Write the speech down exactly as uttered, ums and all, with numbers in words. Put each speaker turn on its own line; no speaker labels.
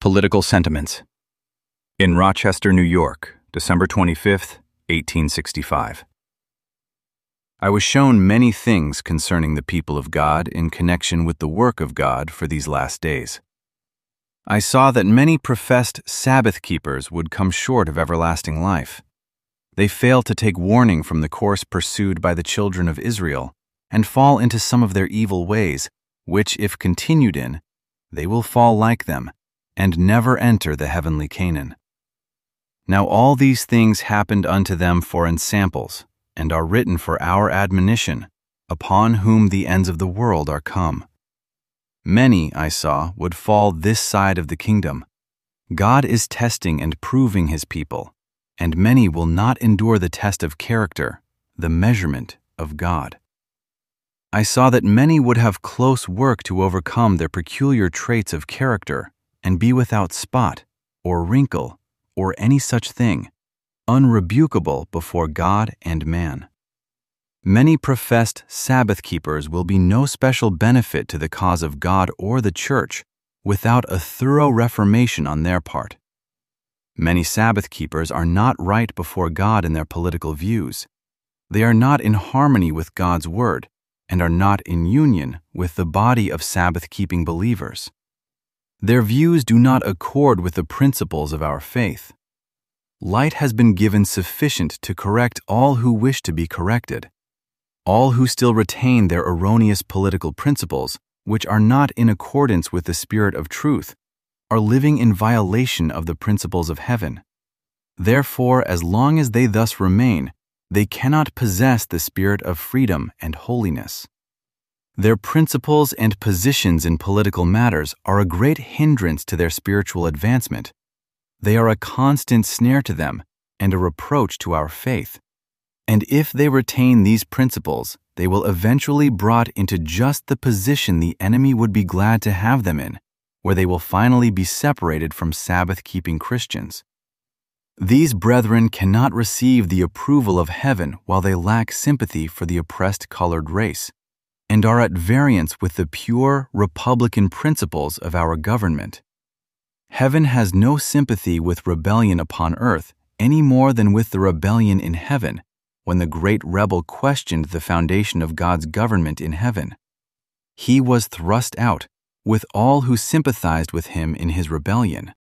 Political sentiments. In Rochester, New York, December twenty-fifth, eighteen sixty-five. I was shown many things concerning the people of God in connection with the work of God for these last days. I saw that many professed Sabbath keepers would come short of everlasting life. They fail to take warning from the course pursued by the children of Israel and fall into some of their evil ways, which, if continued in, they will fall like them and never enter the heavenly Canaan. Now all these things happened unto them for ensamples, and are written for our admonition, upon whom the ends of the world are come. Many, I saw, would fall this side of the kingdom. God is testing and proving his people, and many will not endure the test of character, the measurement of God. I saw that many would have close work to overcome their peculiar traits of character, and be without spot, or wrinkle, or any such thing, unrebukable before God and man. Many professed Sabbath keepers will be no special benefit to the cause of God or the church without a thorough reformation on their part. Many Sabbath keepers are not right before God in their political views. They are not in harmony with God's word and are not in union with the body of Sabbath-keeping believers. Their views do not accord with the principles of our faith. Light has been given sufficient to correct all who wish to be corrected. All who still retain their erroneous political principles, which are not in accordance with the spirit of truth, are living in violation of the principles of heaven. Therefore, as long as they thus remain, they cannot possess the spirit of freedom and holiness. Their principles and positions in political matters are a great hindrance to their spiritual advancement. They are a constant snare to them and a reproach to our faith. And if they retain these principles, they will eventually be brought into just the position the enemy would be glad to have them in, where they will finally be separated from Sabbath-keeping Christians. These brethren cannot receive the approval of heaven while they lack sympathy for the oppressed colored race, and are at variance with the pure republican principles of our government. Heaven has no sympathy with rebellion upon earth any more than with the rebellion in heaven, when the great rebel questioned the foundation of God's government in heaven. He was thrust out, with all who sympathized with him in his rebellion.